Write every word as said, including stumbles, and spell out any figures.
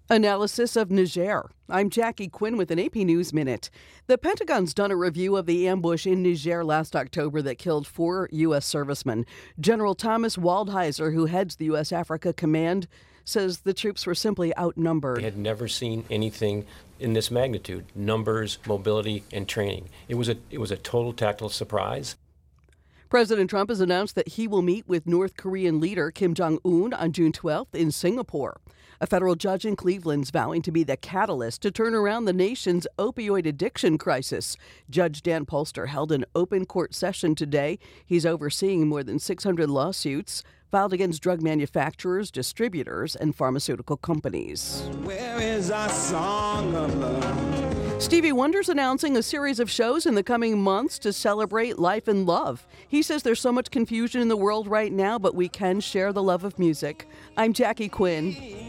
Analysis of Niger. I'm Jackie Quinn with an A P News Minute. The Pentagon's done a review of the ambush in Niger last October that killed four U S servicemen. General Thomas Waldheiser, who heads the U S Africa Command, says the troops were simply outnumbered. They had never seen anything in this magnitude: numbers, mobility, and training. It was a it was a total tactical surprise. President Trump has announced that he will meet with North Korean leader Kim Jong-un on June twelfth in Singapore. A federal judge in Cleveland's vowing to be the catalyst to turn around the nation's opioid addiction crisis. Judge Dan Polster held an open court session today. He's overseeing more than six hundred lawsuits filed against drug manufacturers, distributors, and pharmaceutical companies. Where is our song of love? Stevie Wonder's announcing a series of shows in the coming months to celebrate life and love. He says there's so much confusion in the world right now, but we can share the love of music. I'm Jackie Quinn.